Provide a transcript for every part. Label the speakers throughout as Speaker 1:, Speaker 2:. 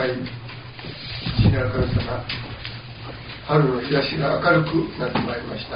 Speaker 1: い父なる神様、春の日差しが明るくなってまいりました。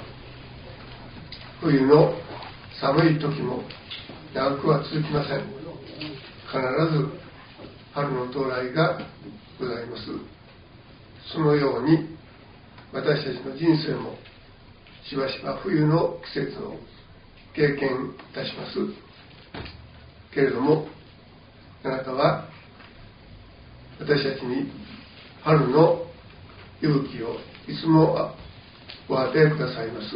Speaker 1: 冬の寒い時も長くは続きません。必ず春の到来がございます。そのように私たちの人生もしばしば冬の季節を経験いたしますけれども、あなたは私たちに春の息吹をいつもお与えくださいます。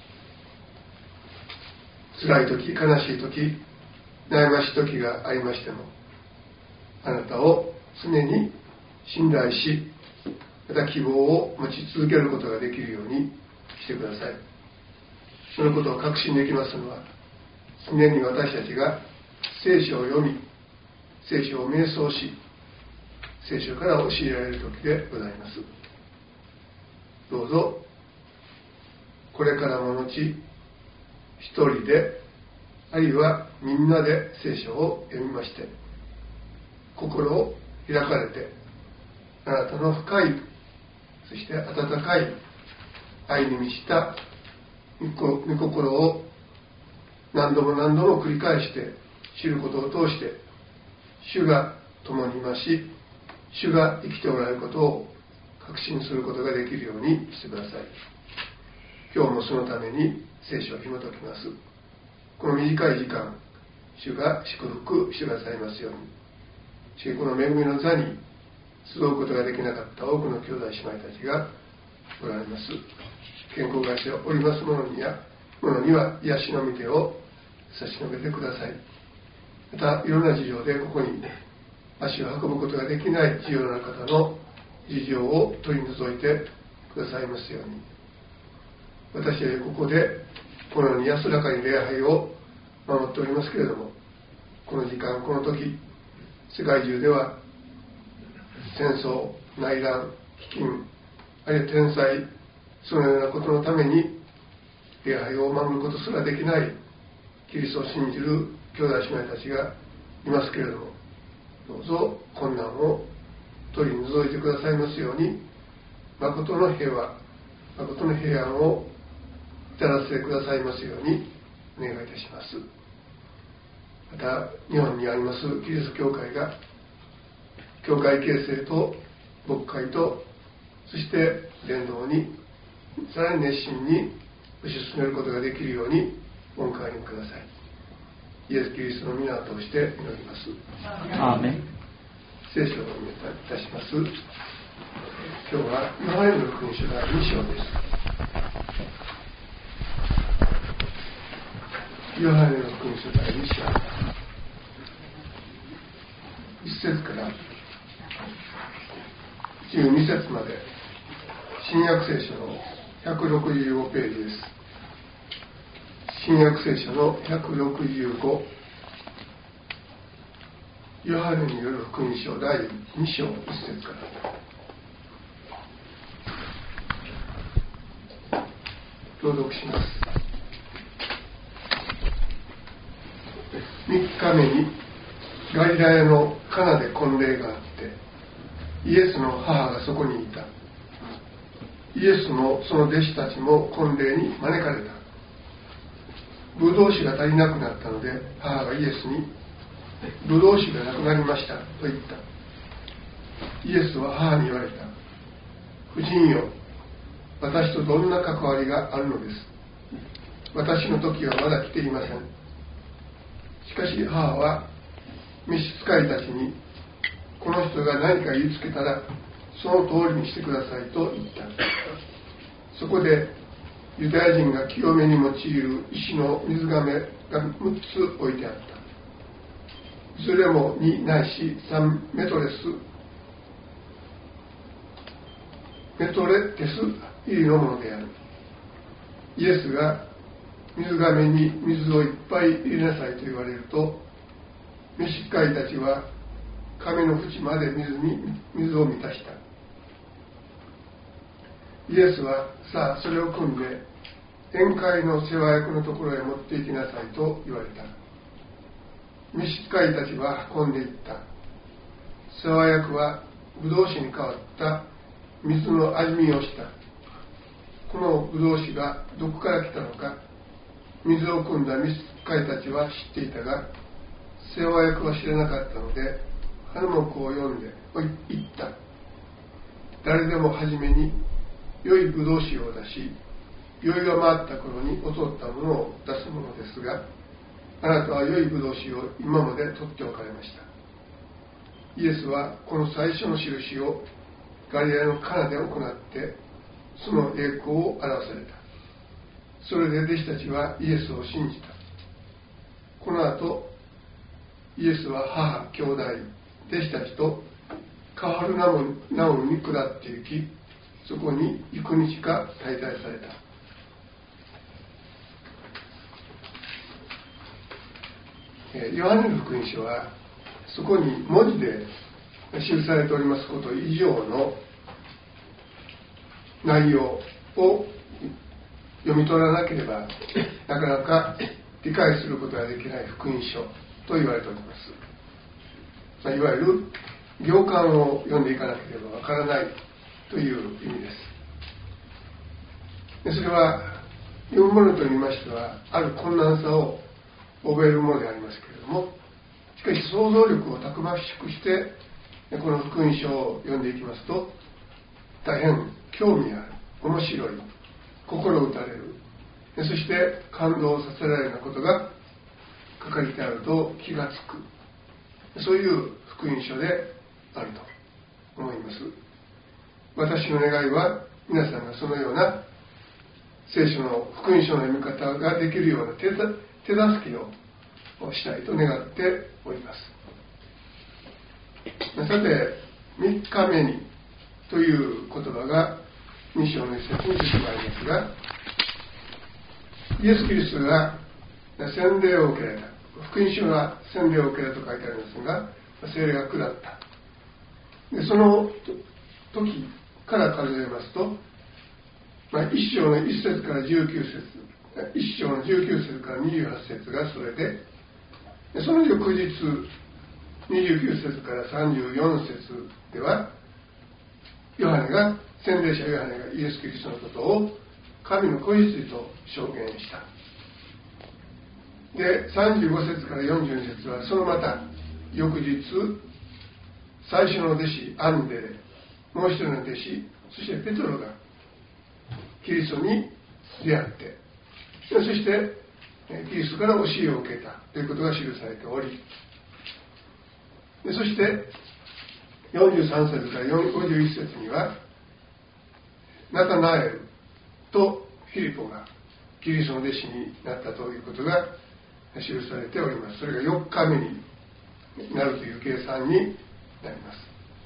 Speaker 1: 辛い時、悲しい時、悩ましい時がありましても、あなたを常に信頼し、また希望を持ち続けることができるようにしてください。そのことを確信できますのは、常に私たちが聖書を読み、聖書を瞑想し、聖書から教えられる時でございます。どうぞこれからものち一人で、あるいはみんなで聖書を読みまして、心を開かれて、あなたの深い、そして温かい愛に満ちた御心を何度も何度も繰り返して知ることを通して、主が共にいまし、主が生きておられることを確信することができるようにしてください。今日もそのために聖書を紐解きます。この短い時間、主が祝福してくださいますように。しかしこの恵みの座に集うことができなかった多くの兄弟姉妹たちがおられます。健康がしております者には癒しの御手を差し伸べてください。またいろんな事情でここに足を運ぶことができない重要な方の事情を取り除いてくださいますように。私はここでこのように安らかに礼拝を守っておりますけれども、この時間この時、世界中では戦争、内乱、飢饉、あるいは天災、そのようなことのために礼拝を守ることすらできないキリストを信じる兄弟姉妹たちがいますけれども、どうぞ困難を取り除いてくださいますように、誠の平和、誠の平安を至らせてくださいますようにお願いいたします。また日本にありますキリスト教会が教会形成と牧会と、そして伝道にさらに熱心に推し進めることができるようにお迎えにください。イエス・キリストの皆を通して祈ります。
Speaker 2: アーメン。
Speaker 1: 聖書をお読みいたします。今日はヨハネの福音書第2章です。ヨハネの福音書第2章1節から12節まで、新約聖書の165ページです。新約聖書の165、ヨハネによる福音書第2章1節から朗読します。3日目にガリラヤのカナで婚礼があって、イエスの母がそこにいた。イエスもその弟子たちも婚礼に招かれた。ブドウ酒が足りなくなったので、母がイエスに、ブドウ酒がなくなりましたと言った。イエスは母に言われた。夫人よ、私とどんな関わりがあるのです。私の時はまだ来ていません。しかし母は召使いたちに、この人が何か言いつけたらその通りにしてくださいと言った。そこでユダヤ人が清めに用いる石の水がめが6つ置いてあった。いずれも2ないし3メトレテス入りのものである。イエスが水がめに水をいっぱい入れなさいと言われると、召使いたちは亀の縁まで水を満たした。イエスは、さあそれを汲んで宴会の世話役のところへ持って行きなさいと言われた。召使いたちは運んでいった。 世話役はブドウ酒に変わった水の味見をした。このブドウ酒がどこから来たのか、水を汲んだ御使いたちは知っていたが、世話役は知らなかったので、花木を読んで言った。誰でも初めに良いブドウ酒を出し、酔いが回った頃に劣ったものを出すものですが、あなたは良いブドウ酒を今まで取っておかれました。イエスはこの最初の印をガリラヤのカナで行って、その栄光を表された。それで弟子たちはイエスを信じた。この後、イエスは母、兄弟、弟子たちとカファルナウムに下って行き、そこに幾日か滞在された。ヨハネの福音書はそこに文字で記されておりますこと以上の内容を読み取らなければなかなか理解することができない福音書と言われております。いわゆる行間を読んでいかなければわからないという意味です。それは読むものといいましてはある困難さを覚えるものでありますけれども、しかし想像力をたくましくしてこの福音書を読んでいきますと、大変興味ある、面白い、心打たれる、そして感動させられるようなことが書かれてあると気がつく、そういう福音書であると思います。私の願いは皆さんがそのような聖書の福音書の読み方ができるような手助けをしたいと願っております。さて、3日目にという言葉が2章の一節に出てまいりますが、イエス・キリストが洗礼を受けられた。福音書は洗礼を受けられたと書いてありますが、聖霊が下った。でその時から数えますと、1章の1節から19節、1章の19節から28節がそれで、その翌日29節から34節では、洗礼者ヨハネがイエス・キリストのことを神の子羊と証言した。で、35節から42節はそのまた翌日、最初の弟子アンデレ、もう一人の弟子、そしてペトロがキリストに出会って、そしてキリストから教えを受けたということが記されており、そして43節から51節にはナタナエルとフィリポがキリストの弟子になったということが記されております。それが4日目になるという計算になります。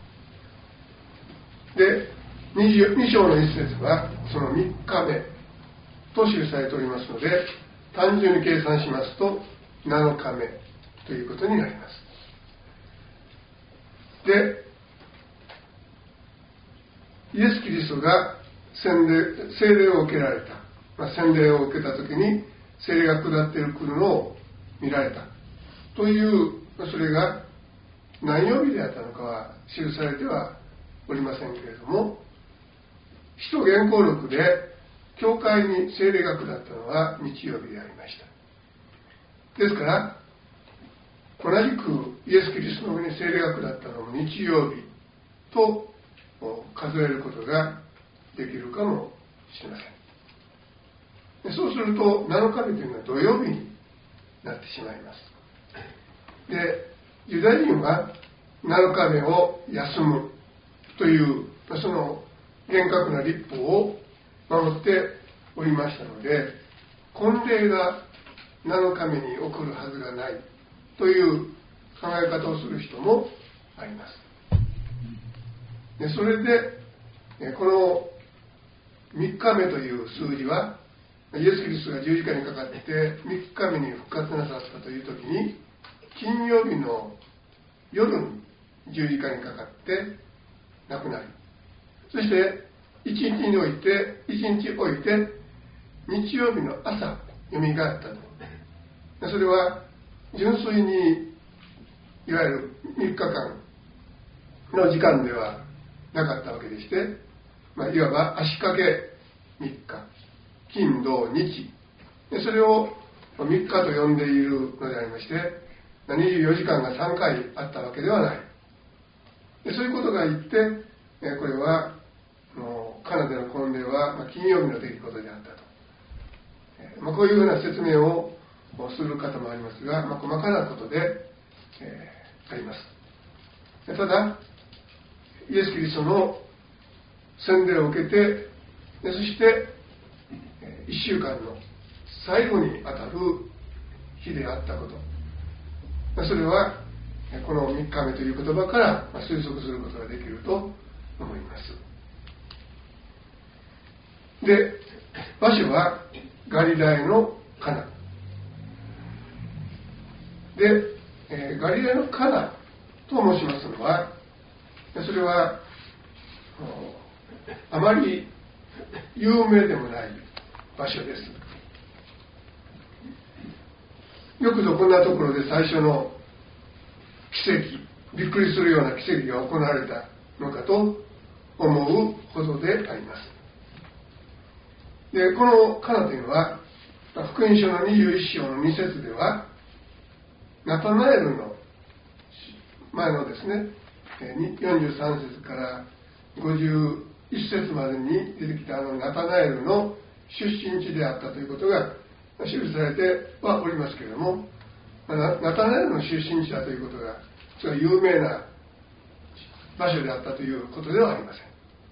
Speaker 1: で、2章の1節はその3日目と記されておりますので、単純に計算しますと7日目ということになります。で、イエス・キリストが洗礼を受けられた、洗礼を受けたときに聖霊が下ってくるのを見られたという、それが何曜日であったのかは記されてはおりませんけれども、使徒原稿録で教会に聖霊が下ったのは日曜日でありました。ですから同じくイエス・キリストの上に聖霊が下ったのも日曜日と数えることができるかもしれません。そうすると7日目というのは土曜日になってしまいます。で、ユダヤ人は7日目を休むというその厳格な律法を守っておりましたので、婚礼が7日目に起こるはずがないという考え方をする人もあります。でそれでこの3日目という数字は、イエス・キリストが十字架にかかって3日目に復活なさったという時に、金曜日の夜に十字架にかかって亡くなり、そして一日置いて日曜日の朝よみがえったと。それは純粋にいわゆる3日間の時間ではなかったわけでして、いわば足掛け3日、金土日、それを3日と呼んでいるのでありまして、24時間が3回あったわけではない。そういうことが言って、これはカナダの婚礼は金曜日の出来事であったと。こういうような説明をする方もありますが、細かなことで、あります。ただ、イエス・キリストの洗礼を受けて、そして1週間の最後にあたる日であったこと、それはこの3日目という言葉から推測することができると思います。で、場所はガリラヤのカナで、ガリラヤのカナと申しますのは、それはあまり有名でもない場所です。よくぞこんなところで最初の奇跡、びっくりするような奇跡が行われたのかと思うほどであります。で、このカナというのは、福音書の21章の2節では、ナタナエルの前のですね、43節から51節までに出てきたナタナエルの出身地であったということが記されてはおりますけれども、ナタナエルの出身地だということがそれは有名な場所であったということではありません。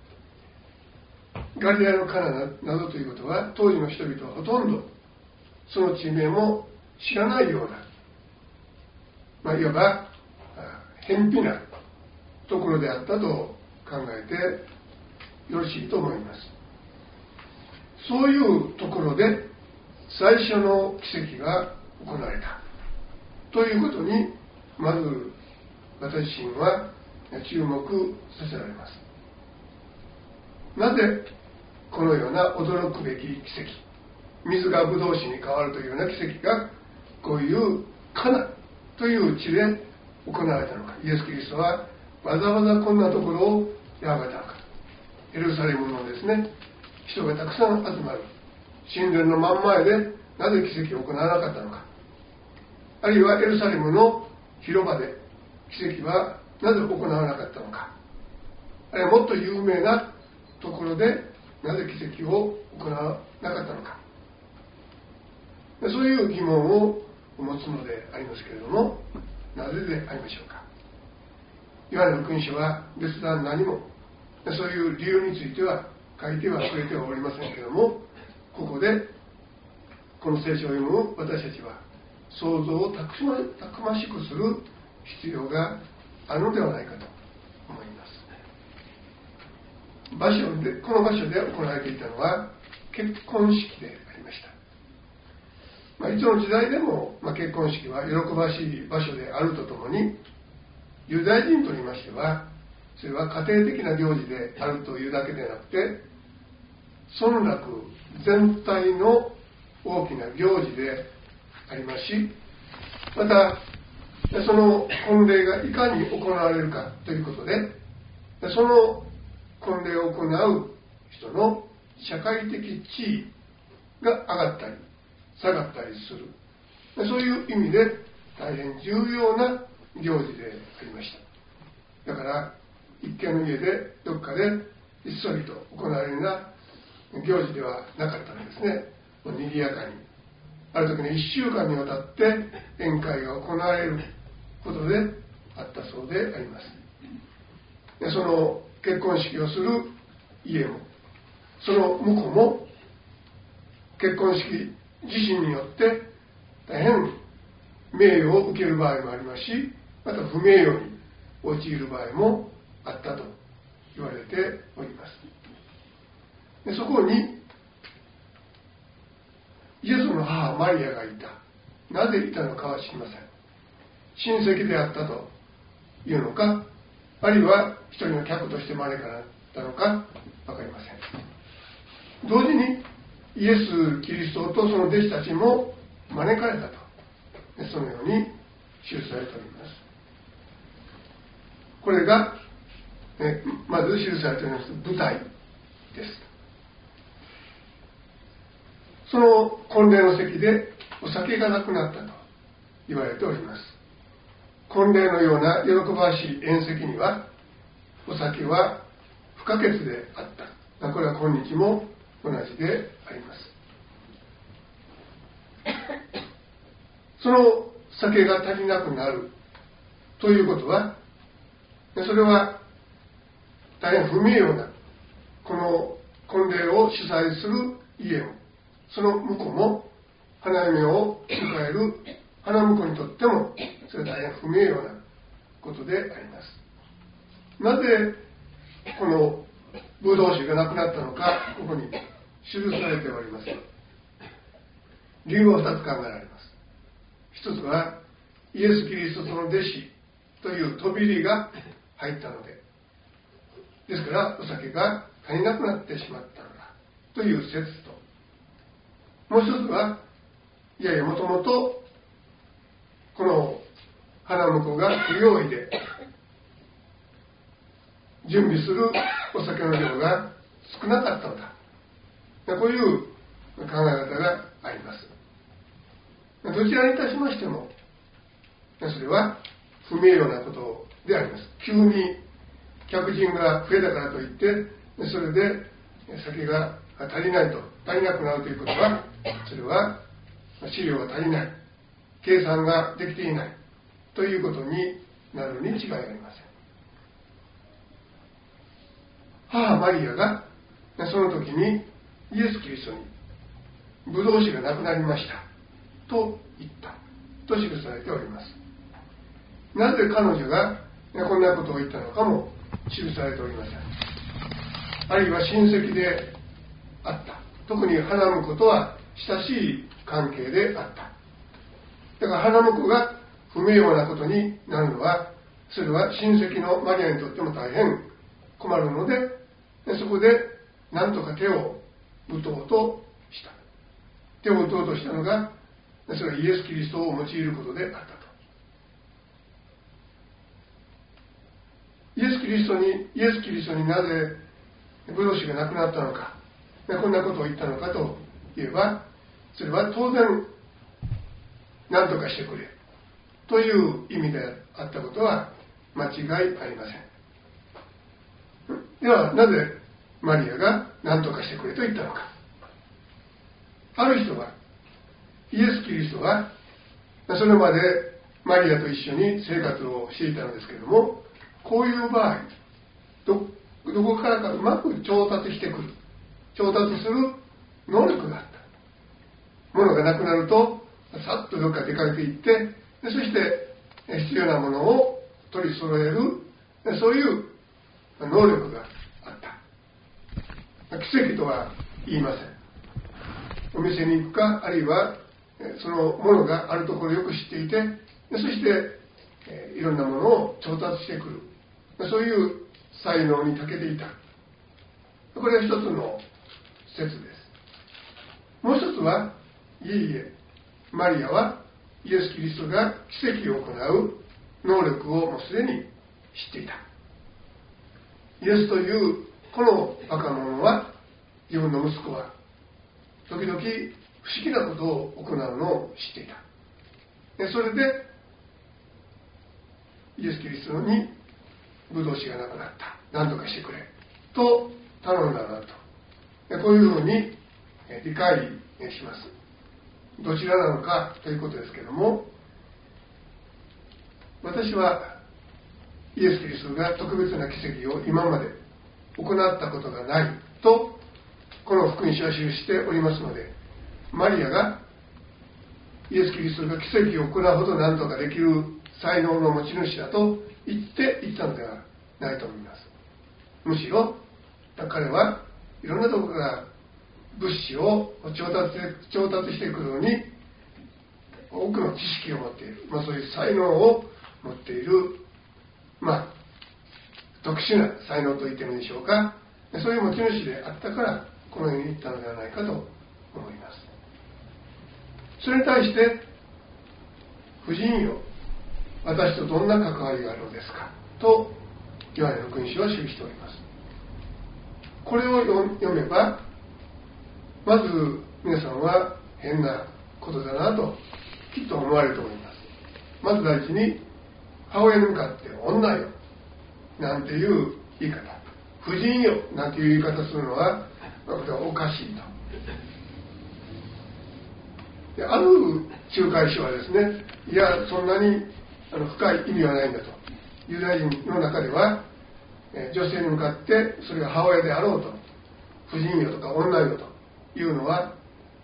Speaker 1: ガリラヤのカナなどということは、当時の人々はほとんどその地名も知らないような、いわば偏僻なところであったと考えてよろしいと思います。そういうところで最初の奇跡が行われたということに、まず私自身は注目させられます。なぜこのような驚くべき奇跡、水がブドウ酒に変わるというような奇跡がこういうカナという地で行われたのか。イエス・キリストはわざわざこんなところを選ばれたのか。エルサレムのですね、人がたくさん集まる神殿の真ん前でなぜ奇跡を行わなかったのか。あるいはエルサレムの広場で奇跡はなぜ行わなかったのか。あるいはもっと有名なところでなぜ奇跡を行わなかったのか。そういう疑問を持つのでありますけれども、なぜでありましょうか。ヨハネの福音書は別段何もそういう理由については書いてはくれてはおりませんけれども、ここでこの聖書を読む私たちは想像をたくましくする必要があるのではないかと思います。この場所で行われていたのは結婚式でありました。いつの時代でも、結婚式は喜ばしい場所であるとともに、ユダヤ人といいましてはそれは家庭的な行事であるというだけでなくて、村落全体の大きな行事でありますし、またその婚礼がいかに行われるかということで、その婚礼を行う人の社会的地位が上がったり下がったりする、そういう意味で大変重要な行事でありました。だから一軒の家でどっかでひっそりと行われるような行事ではなかったんですね。賑やかにある時に1週間にわたって宴会が行われることであったそうであります。でその結婚式をする家もその婿も結婚式自身によって大変名誉を受ける場合もありますし、また不名誉に陥る場合もあったと言われております。でそこにイエスの母マリアがいた。なぜいたのかは知りません。親戚であったというのか、あるいは一人の客として招かれたのか分かりません。同時にイエス・キリストとその弟子たちも招かれたと、そのように記されております。これがまず記されております舞台です。その婚礼の席でお酒がなくなったと言われております。婚礼のような喜ばしい宴席にはお酒は不可欠であった。これは今日も同じであります。その酒が足りなくなるということは、それは大変不名誉なこの婚礼を主催する家もその婿も花嫁を迎える花婿にとってもそれは大変不名誉なことであります。なぜこのブドウ酒がなくなったのか、ここに記されております。理由は2つ考えられます。一つはイエス・キリストの弟子という飛び入りが入ったので、ですからお酒が足りなくなってしまったのだという説と、もう一つはいやいやもともとこの花婿が不用意で準備するお酒の量が少なかったのだ、こういう考え方があります。どちらにいたしましてもそれは不名誉なことであります。急に客人が増えたからといってそれで酒が足りなくなるということは、それは資料が足りない、計算ができていないということになるに違いありません。母マリアがその時にイエス・キリストにブドウ酒がなくなりましたと言ったと記されております。なぜ彼女がこんなことを言ったのかも記されておりません。あるいは親戚であった、特に花婿とは親しい関係であった。だから花婿が不名誉なことになるのは、それは親戚のマリアにとっても大変困るので、そこで何とか手を打とうとした。手を打とうとしたのが、それはイエス・キリストを用いることであったと。イエス・キリストになぜブドウ酒がなくなったのか、こんなことを言ったのかといえば、それは当然何とかしてくれという意味であったことは間違いありません。ではなぜマリアが何とかしてくれと言ったのか。ある人はイエス・キリストはそれまでマリアと一緒に生活をしていたのですけれども、こういう場合どこからかうまく調達する能力があった。物がなくなるとさっとどっか出かけていって、そして必要なものを取り揃える、そういう能力があった。奇跡とは言いません。お店に行くか、あるいはそのものがあるところをよく知っていて、そしていろんなものを調達してくる、そういう才能に長けていた。これは一つの説です。もう一つは、いえいえ、マリアはイエス・キリストが奇跡を行う能力をもうすでに知っていた。イエスというこの若者は、自分の息子は時々不思議なことを行うのを知っていた。それでイエス・キリストにブドウ酒がなくなった、何とかしてくれと頼んだなと、こういうふうに理解します。どちらなのかということですけれども、私はイエス・キリストが特別な奇跡を今まで行ったことがないとこの福音書は記しておりますので、マリアがイエス・キリストが奇跡を行うほど何とかできる才能の持ち主だと言っていったのではないと思います。むしろ彼はいろんなところから物資を調達してくるのに多くの知識を持っている、そういう才能を持っている、特殊な才能と言ってもいいでしょうか、そういう持ち主であったからこのように言ったのではないかと思います。それに対して夫人よ、私とどんな関わりがあるのですかとヨハネの福音書は記しております。これを読めば、まず皆さんは変なことだなときっと思われると思います。まず第一に、母親に向かって女よなんていう言い方、婦人よなんていう言い方するのは、これはおかしいと。である仲介書はですね、いやそんなに深い意味はないんだと。ユダヤ人の中では女性に向かってそれが母親であろうと、婦人よとか女よというのは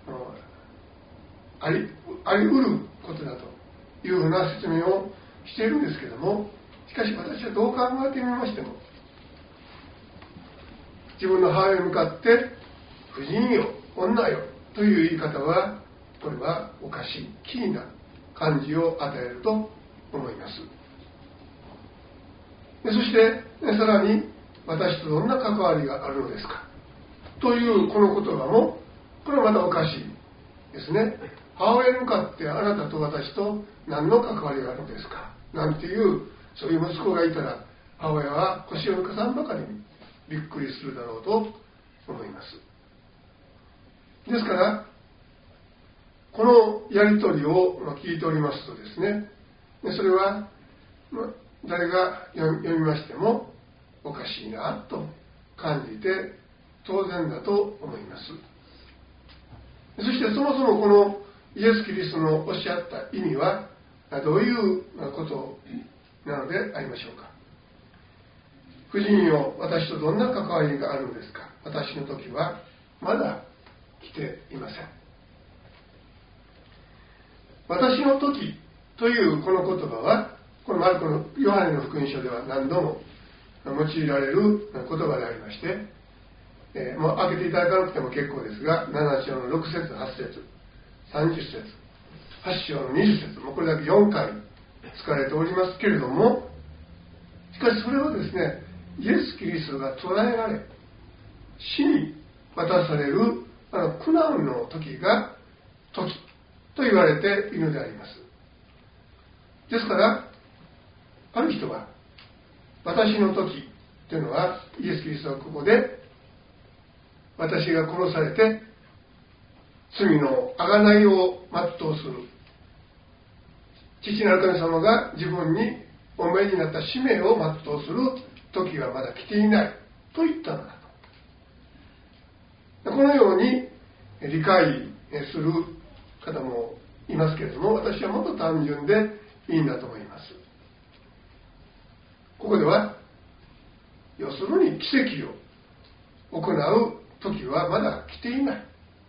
Speaker 1: あり得ることだというふうな説明をしているんですけども、しかし私はどう考えてみましても、自分の母親に向かって婦人よ女よという言い方は、これはおかしい、奇異な感じを与えると思います。でそしてさらに、私とどんな関わりがあるのですかというこの言葉も、これはまたおかしいですね。母親に向かってあなたと私と何の関わりがあるのですかなんていう、そういう息子がいたら、母親は腰を抜かさんばかりにびっくりするだろうと思います。ですからこのやり取りを聞いておりますとですね、それは誰が読みましてもおかしいなと感じて当然だと思います。そしてそもそもこのイエス・キリストのおっしゃった意味はどういうことなのでありましょうか。婦人よ、私とどんな関わりがあるのですか。私の時はまだ来ていません。私の時というこの言葉は、このマルコのヨハネの福音書では何度も用いられる言葉でありまして、もう開けていただかなくても結構ですが、7章の6節8節30節8章の20節もうこれだけ4回使われておりますけれども、しかしそれはですね、イエス・キリストが捕らえられ死に渡される苦難の時が時と言われているのであります。ですからある人は、私の時というのは、イエス・キリストはここで私が殺されて罪の贖いを全うする、父なる神様が自分にお命じになった使命を全うする時がまだ来ていないと言ったのだと。このように理解する方もいますけれども、私はもっと単純でいいんだと思います。ここでは要するに奇跡を行う時はまだ来ていない。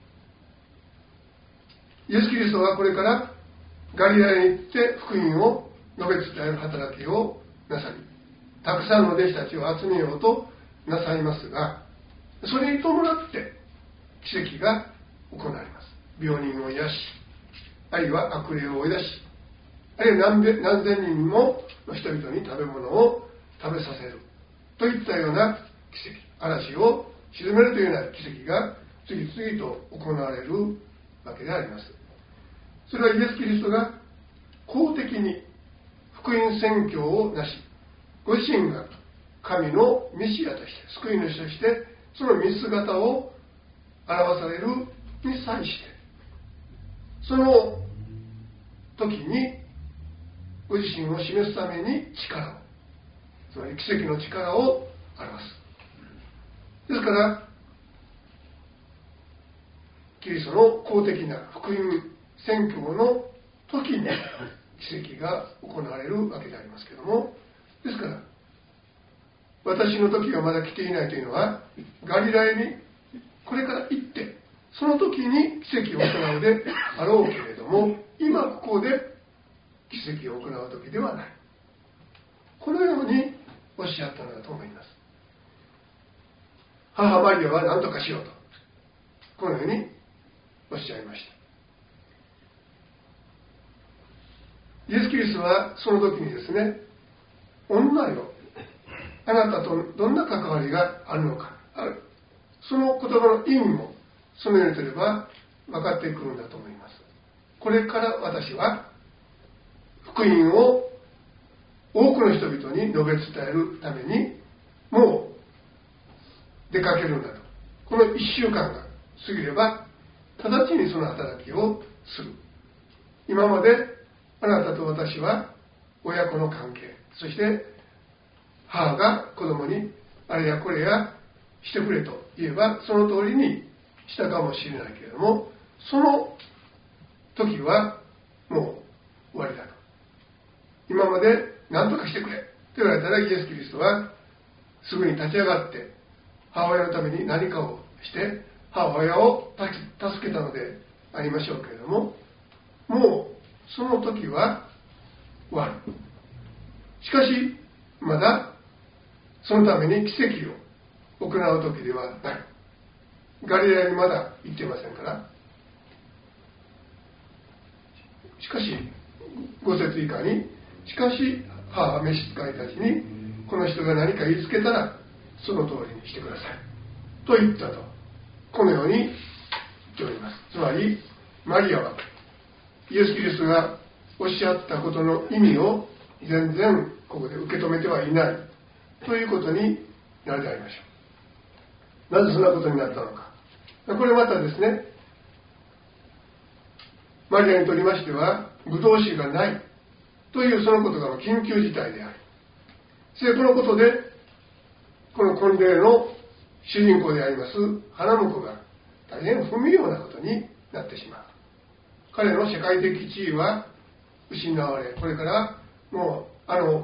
Speaker 1: イエス・キリストはこれからガリラヤに行って福音を述べ伝える働きをなさり、たくさんの弟子たちを集めようとなさいますが、それに伴って奇跡が行われます。病人を癒し、あるいは悪霊を追い出し、あるいは何千人もの人々に食べ物を食べさせるといったような奇跡、嵐を沈めるというような奇跡が次々と行われるわけであります。それはイエス・キリストが公的に福音宣教をなし、ご自身が神のメシアとして救い主としてその見姿を表されるに際して、その時にご自身を示すために力を、つまり奇跡の力を表す。ですからキリストの公的な福音宣教の時に奇跡が行われるわけでありますけれども、ですから私の時がまだ来ていないというのは、ガリラヤにこれから行ってその時に奇跡を行うであろうけれども、今ここで奇跡を行う時ではない、このようにおっしゃったのだと思います。母マリアは何とかしようとこのようにおっしゃいました。イエス・キリストはその時にですね、女よ、あなたとどんな関わりがあるのか、その言葉の意味もそのようにすれば分かってくるんだと思います。これから私は福音を多くの人々に述べ伝えるためにもう出かけるんだと。この1週間が過ぎれば直ちにその働きをする。今まであなたと私は親子の関係、そして母が子供にあれやこれやしてくれと言えばその通りにしたかもしれないけれども、その時はもう終わりだと。今まで何とかしてくれと言われたら、イエス・キリストはすぐに立ち上がって母親のために何かをして母親を助けたのでありましょうけれども、もうその時は終わる。しかしまだそのために奇跡を行う時ではない。ガリラヤにまだ行っていませんから。しかし5節以下に、しかし母は召使いたちに、この人が何か言いつけたらその通りにしてくださいと言ったと、このように言っております。つまりマリアはイエス・キリストがおっしゃったことの意味を全然ここで受け止めてはいないということになるでありましょう。なぜそんなことになったのか。これまたですね、マリアにとりましてはブドウ酒がないというそのことが緊急事態であり、そしてこのことでこの婚礼の主人公であります花婿が大変不名誉なことになってしまう。彼の社会的地位は失われ、これからもう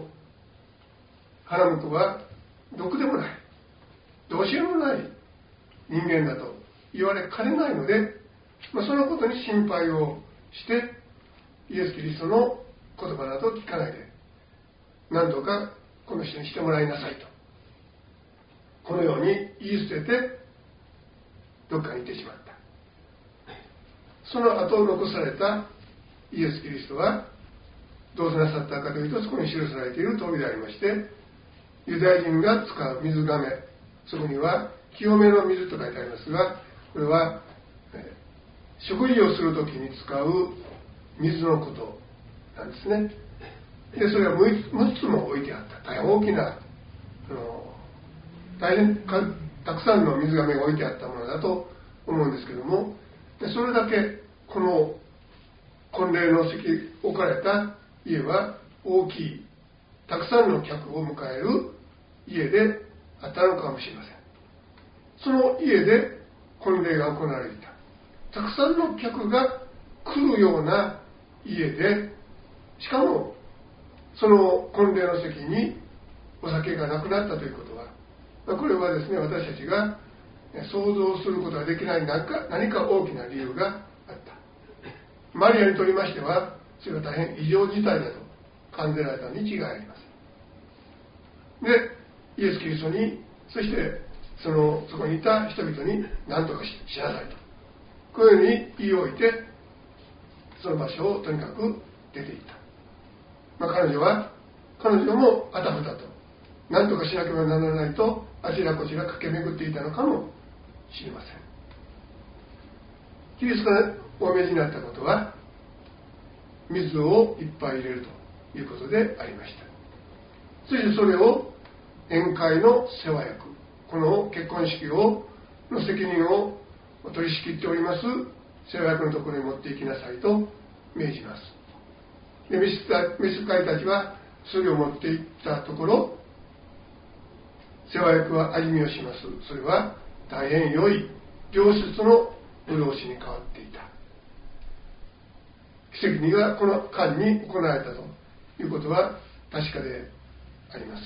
Speaker 1: 花婿はどこでもない、どうしようもない人間だと言われかねないので、そのことに心配をしてイエス・キリストの言葉など聞かないで、何とかこの人にしてもらいなさいと、このように言い捨ててどっかに行ってしまった。その後残されたイエス・キリストはどうなさったかというと、そこに記されている通りでありまして、ユダヤ人が使う水がめ、そこには清めの水と書いてありますが、これは食事をするときに使う水のことなんですね。でそれは 6つも置いてあった。大変大きな大変たくさんの水がめが置いてあったものだと思うんですけども、でそれだけこの婚礼の席置かれた家は大きい、たくさんの客を迎える家であったのかもしれません。その家で婚礼が行われていた。たくさんの客が来るような家で、しかもその婚礼の席にお酒がなくなったということは、これはですね、私たちが想像することができない何か大きな理由があった。マリアにとりましてはそれは大変異常事態だと感じられたに違いありません。でイエス・キリストに、そしてそこにいた人々に何とかしなさいと、こういうふうに言い置いてその場所をとにかく出ていった。彼女もあたふたと何とかしなければならないとあちらこちら駆け巡っていたのかもしれません。キリストがお命じになったことは水をいっぱい入れるということでありました。そしてそれを宴会の世話役、この結婚式の責任を取り仕切っております世話役のところに持って行きなさいと命じます。で召使いたちはそれを持って行ったところ、世話役は味見をします。それは大変良い良質のブドウ酒に変わっていた。奇跡にはこの間に行われたということは確かであります。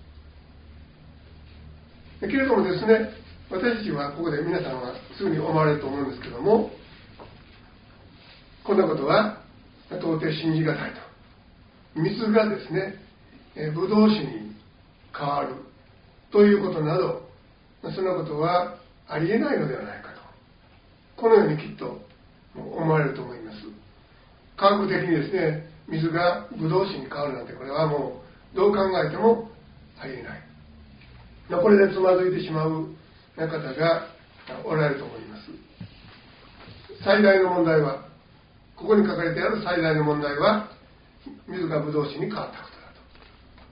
Speaker 1: けれどもですね、私たちはここで皆さんはすぐに思われると思うんですけども、こんなことは到底信じがたいと。水がですね、ブドウ酒に変わるということなど、そんなことはありえないのではないかと、このようにきっと思われると思います。科学的にですね、水がブドウ酒に変わるなんて、これはもうどう考えてもありえない。これでつまずいてしまう方がおられると思います。最大の問題は、ここに書かれてある最大の問題は、水がブドウ酒に変わったことだ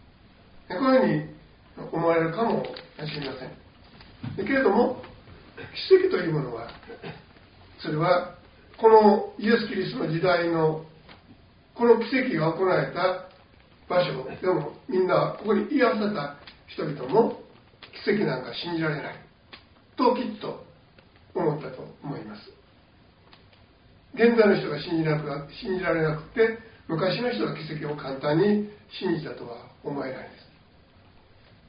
Speaker 1: このように思われるかもしれません。けれども、奇跡というものは、それはこのイエス・キリストの時代のこの奇跡が行われた場所でも、みんなここに居合わせた人々も奇跡なんか信じられないときっと思ったと思います。現在の人が信じられなくて、昔の人が奇跡を簡単に信じたとは思えないです。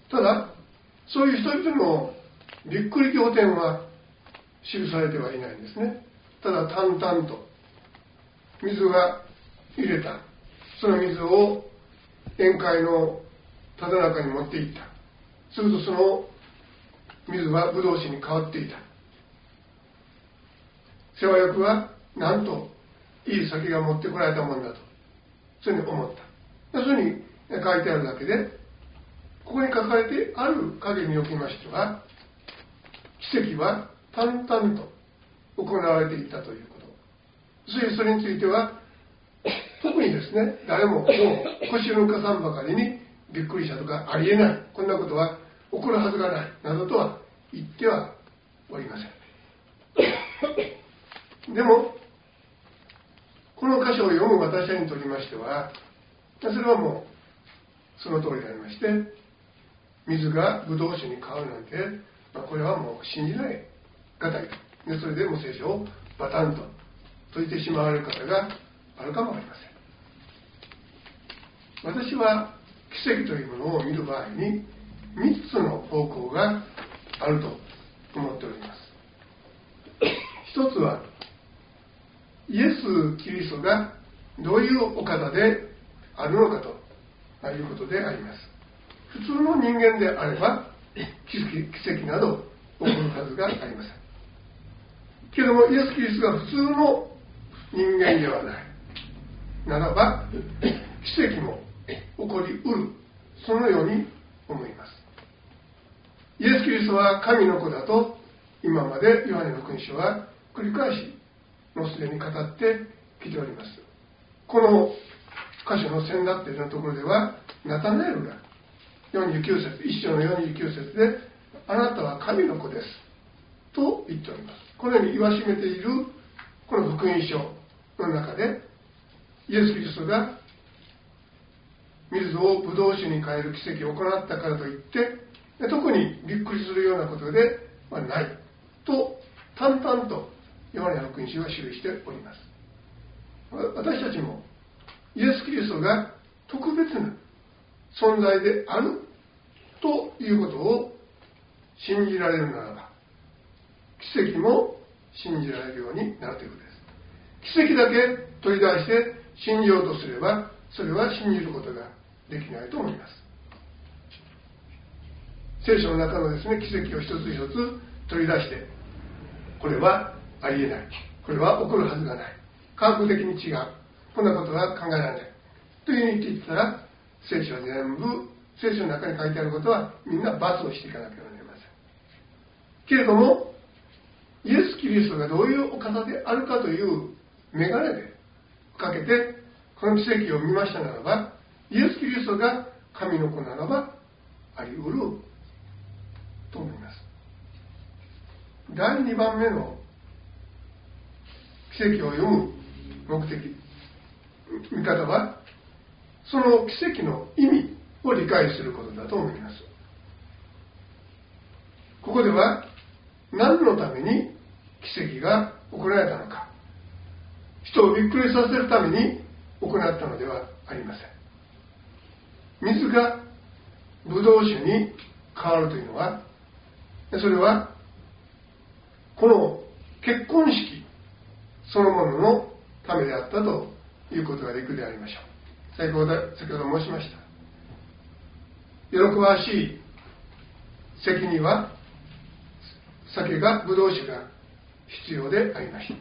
Speaker 1: ただ、そういう人々のびっくり仰天は記されてはいないんですね。ただ淡々と水が入れた、その水を宴会のただ中に持っていった。するとその水はブドウ酒に変わっていた。世話役はなんといい酒が持ってこられたもんだと、そういうふうに思った。そういうふうに書いてあるだけで、ここに書かれてある影におきましては、奇跡は淡々と行われていたということ。それについては特にですね、誰ももう腰を抜かさんばかりにびっくりしたとか、ありえない、こんなことは起こるはずがないなどとは言ってはおりません。でもこの箇所を読む私たちにとりましては、それはもうその通りでありまして、水がブドウ酒に変わるなんて、これはもう信じないがたいで、それでも聖書をバタンと閉じてしまわれる方があるかもありません。私は奇跡というものを見る場合に3つの方向があると思っております。一つはイエス・キリストがどういうお方であるのかということであります。普通の人間であれば奇跡など起こるはずがありません。けれどもイエス・キリストが普通の人間ではないならば、奇跡も起こりうる、そのように思います。イエス・キリストは神の子だと今までヨハネの福音書は繰り返しもうすでに語ってきております。この箇所の先だってのところでは、ナタナエルが49節、一章の49節で、あなたは神の子ですと言っております。このように言わしめているこの福音書の中で、イエス・キリストが水をブドウ酒に変える奇跡を行ったからといって、特にびっくりするようなことではないと淡々とヨハネの福音書が記しております。私たちもイエス・キリストが特別な存在であるということを信じられるならば、奇跡も信じられるようになるということです。奇跡だけ取り出して信じようとすれば、それは信じることができないと思います。聖書の中のですね、奇跡を一つ一つ取り出して、これはありえない、これは起こるはずがない、科学的に違う、こんなことは考えられないというふうに言っていったら、聖書は全部、聖書の中に書いてあることはみんな罰をしていかなければなりません。けれどもイエス・キリストがどういうお方であるかという眼鏡でかけてこの奇跡を見ましたならば、イエス・キリストが神の子ならばあり得ると思います。第2番目の奇跡を読む目的、見方は、その奇跡の意味を理解することだと思います。ここでは何のために奇跡が行われたのか、人をびっくりさせるために行ったのではありません。水がブドウ酒に変わるというのは、それはこの結婚式そのもののためであったということができるでありましょう。先ほど申しました。喜ばしい席には酒がブドウ酒が必要でありました。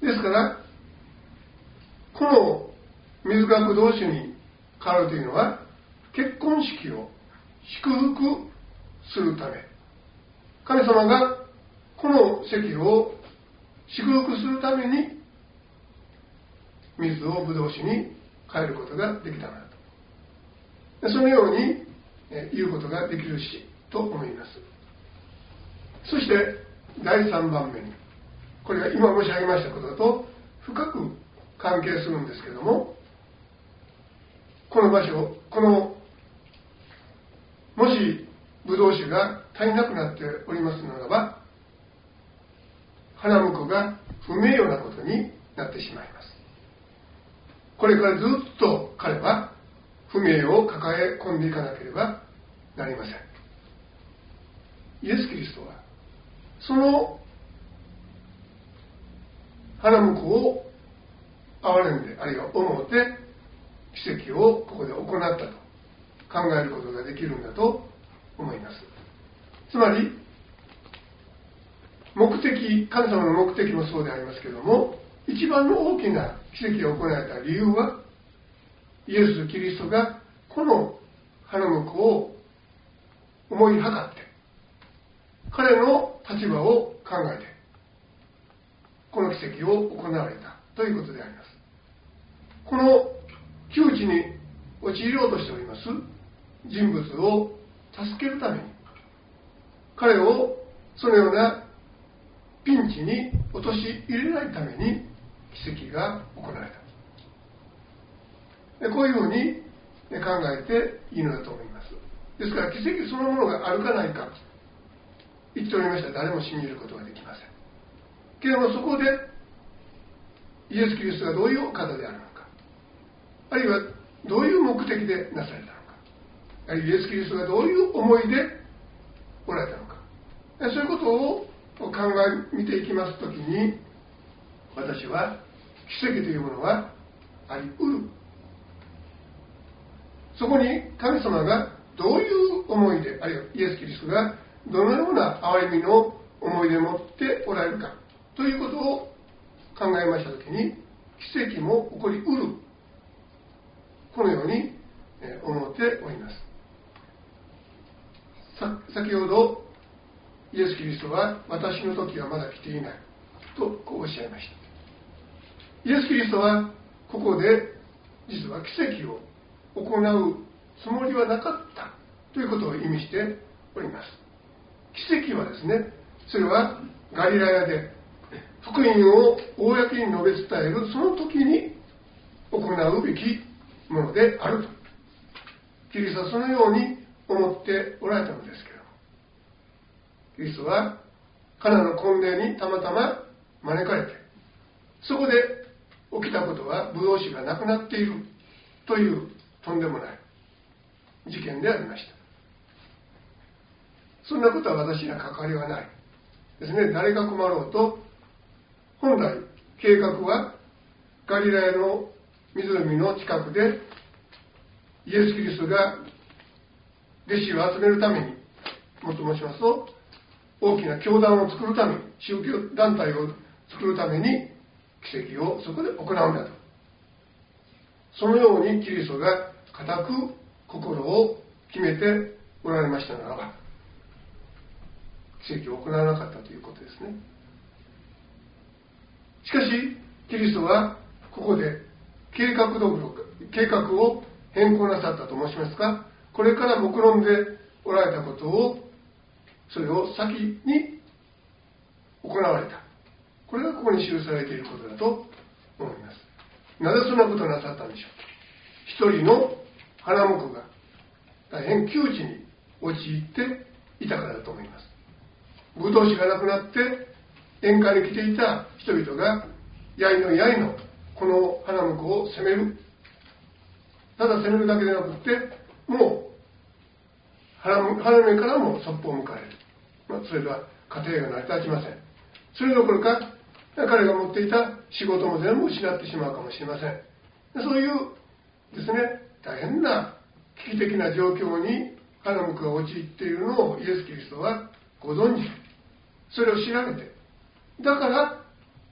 Speaker 1: ですからこの水がブドウ酒に変わるというのは、結婚式を祝福するため、神様がこの席を祝福するために水をブドウ酒に変えることができたのだと。そのように言うことができるしと思います。そして第3番目に、これが今申し上げましたことと深く関係するんですけども、この場所、もしブドウ酒が足りなくなっておりますならば、花婿が不名誉なことになってしまいます。これからずっと彼は不名誉を抱え込んでいかなければなりません。イエス・キリストはその花婿を憐れんで、あるいは思って奇跡をここで行ったと考えることができるんだと思います。つまり目的、神様の目的もそうでありますけれども、一番の大きな奇跡を行えた理由は、イエス・キリストがこの花婿を思いはかって、彼の立場を考えて、この奇跡を行われたということであります。この窮地に陥ろうとしております人物を助けるために、彼をそのようなピンチに陥れないために奇跡が行われた。こういうふうに考えていいのだと思います。ですから奇跡そのものがあるかないか言っておりましたら誰も信じることができませんけれども、そこでイエス・キリストがどういうお方であるのか、あるいはどういう目的でなされたのか、あるいはイエス・キリストがどういう思いでおられたのか、そういうことを考え見ていきますときに、私は奇跡というものはあり得る。そこに神様がどういう思いで、あるいはイエス・キリストがどのような憐れみの思いでもっておられるかということを考えましたときに、奇跡も起こり得る、このように思っております。先ほどイエス・キリストは私の時はまだ来ていないとこうおっしゃいました。イエス・キリストはここで実は奇跡を行うつもりはなかったということを意味しております。奇跡はですね、それはガリラヤで福音を公に述べ伝えるその時に行うべきものであると、キリストはそのように思っておられたのですけれども、キリストはカナの婚礼にたまたま招かれて、そこで起きたことはブドウ酒がなくなっているというとんでもない事件でありました。そんなことは私には関わりはないですね。誰が困ろうと、本来計画はガリラヤの湖の近くでイエス・キリストが弟子を集めるために、もっと申しますと大きな教団を作るために、宗教団体を作るために奇跡をそこで行うんだと、そのようにキリストが固く心を決めておられましたならば、奇跡を行わなかったということですね。しかしキリストはここで計画を変更なさったと申しますか、これから目論んでおられたことを、それを先に行われた、これがここに記されていることだと思います。なぜそんなことをなさったんでしょう。一人の花婿が大変窮地に陥っていたからだと思います。ブドウ酒がなくなって宴会に来ていた人々がやいのやいのこの花婿を責める、ただ責めるだけでなくって、もう花嫁からもそっぽを向かれる、それでは家庭が成り立ちません。それどころか彼が持っていた仕事も全部失ってしまうかもしれません。そういうですね、大変な危機的な状況に花婿が陥っているのをイエス・キリストはご存知、それを調べて、だから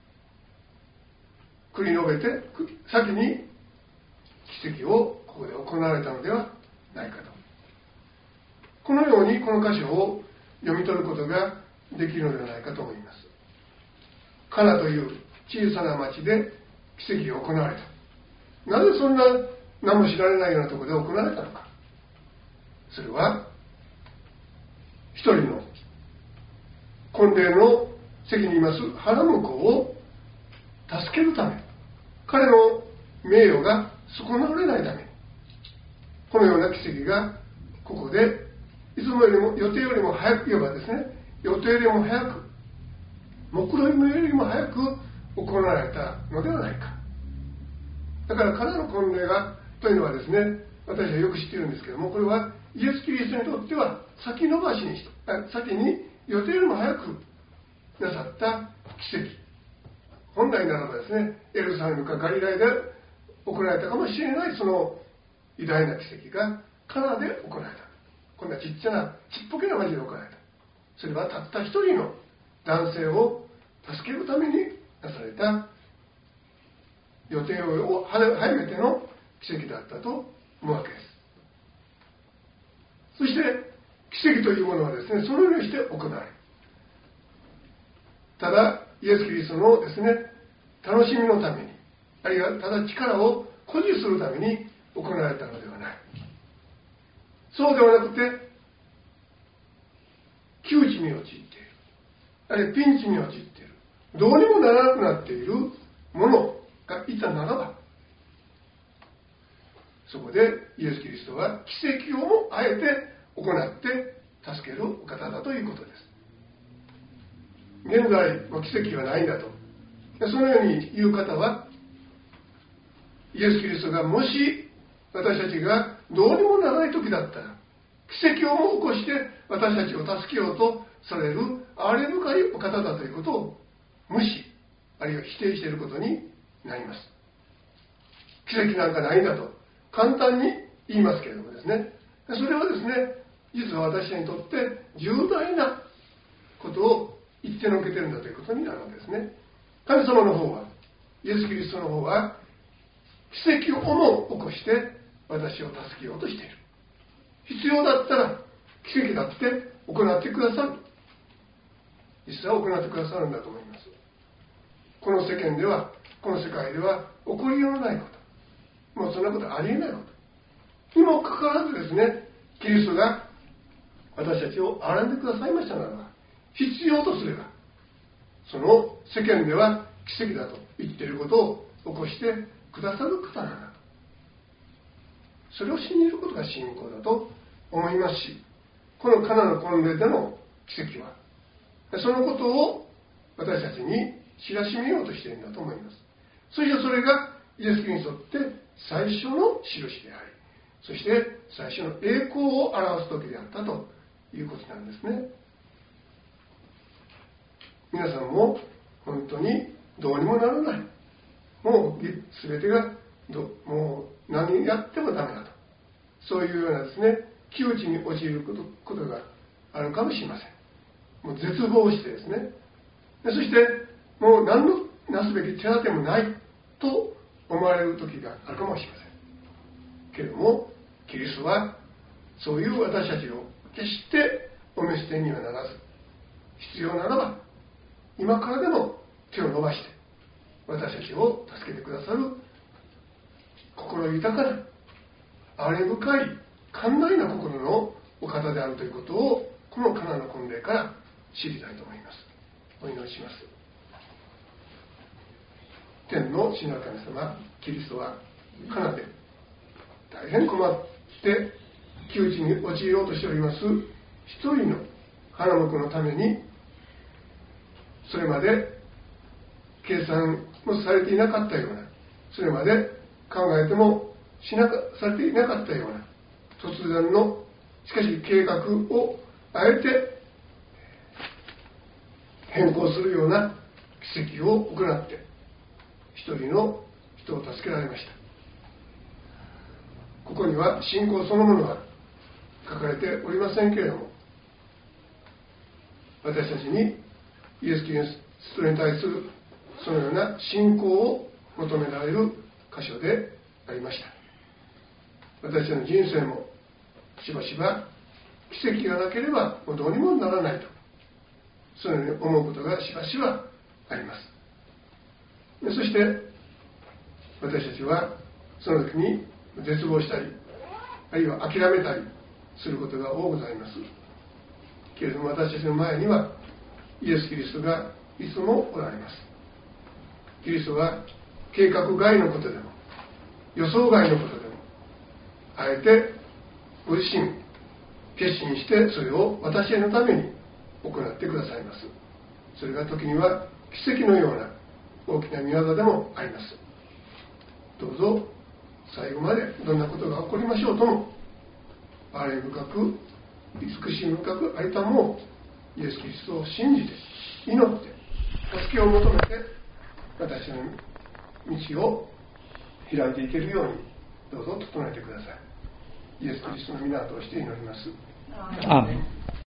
Speaker 1: 繰り述べて先に奇跡をここで行われたのではないかと、このようにこの箇所を読み取ることができるのではないかと思います。カナという小さな町で奇跡が行われた。なぜそんな何も知られないようなところで行われたのか。 それは一人の婚礼の席にいます花婿を助けるため、彼の名誉が損なわれないために、このような奇跡がここでいつもよりも予定よりも早く、いわばですね、予定よりも早く、目論見よりも早く行われたのではないか。だから彼の婚礼がというのはですね、私はよく知っているんですけども、これはイエス・キリストにとっては先延ばしに先に予定よりも早くなさった奇跡。本来ならばですね、エルサレムかガリラヤで行われたかもしれないその偉大な奇跡がカナで行われた。こんなちっちゃなちっぽけな町で行われた。それはたった一人の男性を助けるためになされた予定を早めての奇跡だったと思うわけです。そして奇跡というものはですね、そのようにして行われ、ただイエス・キリストのですね、楽しみのために、あるいはただ力を誇示するために行われたのではない。そうではなくて、窮地に陥っている、あるいはピンチに陥っている、どうにもならなくなっている者がいたならば、そこでイエス・キリストは奇跡をもあえて行って助けるお方だということです。現在奇跡はないんだと、そのように言う方は、イエス・キリストがもし私たちがどうにもならない時だったら、奇跡をも起こして私たちを助けようとされる憐れ深いお方だということを無視、あるいは否定していることになります。奇跡なんかないんだと簡単に言いますけれどもですね、それはですね、実は私にとって重大なことを言ってのけてるんだということになるわけですね。神様の方は、イエス・キリストの方は奇跡をも起こして私を助けようとしている。必要だったら奇跡だって行ってくださる。実際は行ってくださるんだと思います。この世間では、この世界では起こりようのないこと、もうそんなことありえないことにもかかわらずですね、キリストが私たちを憐れんでくださいましたならば、必要とすればその世間では奇跡だと言っていることを起こしてくださる方なんだと、それを信じることが信仰だと思いますし、このカナの婚礼での奇跡はそのことを私たちに知らしめようとしているんだと思います。そしてそれがイエス・キリストにとって最初の印であり、そして最初の栄光を表す時であったということなんですね。皆さんも本当にどうにもならない、もう全てがもう何やってもダメだと、そういうようなですね、窮地に陥ることがあるかもしれません。もう絶望してですね、そしてもう何のなすべき手立てもないと思われる時があるかもしれませんけれども、キリストはそういう私たちを決してお見捨てにはならず、必要ならば今からでも手を伸ばして私たちを助けてくださる心豊かな憐れ深い寛大な心のお方であるということを、このカナの婚礼から知りたいと思います。お祈りします。天の父なる神様、キリストはカナで大変困って窮地に陥ろうとしております一人の花婿のために、それまで計算もされていなかったような、それまで考えてもされていなかったような突然のしかし計画をあえて変更するような奇跡を行って一人の人を助けられました。ここには信仰そのものは書かれておりませんけれども、私たちにイエス・キリストに対するそのような信仰を求められる箇所でありました。私たちの人生もしばしば奇跡がなければもうどうにもならないと、そういうふうに思うことがしばしばあります。そして私たちはその時に絶望したり、あるいは諦めたりすることが多ございますけれども、私たちの前にはイエス・キリストがいつもおられます。キリストは計画外のことでも予想外のことでもあえてご自身決心してそれを私へのために行ってくださいます。それが時には奇跡のような大きな御業でもあります。どうぞ最後までどんなことが起こりましょうとも憐れみ深く慈しみ深くありたもをイエス・キリストを信じて祈って助けを求めて私の道を開いていけるようにどうぞ整えてください。イエス・キリストの皆を通して祈ります。
Speaker 2: アーメン。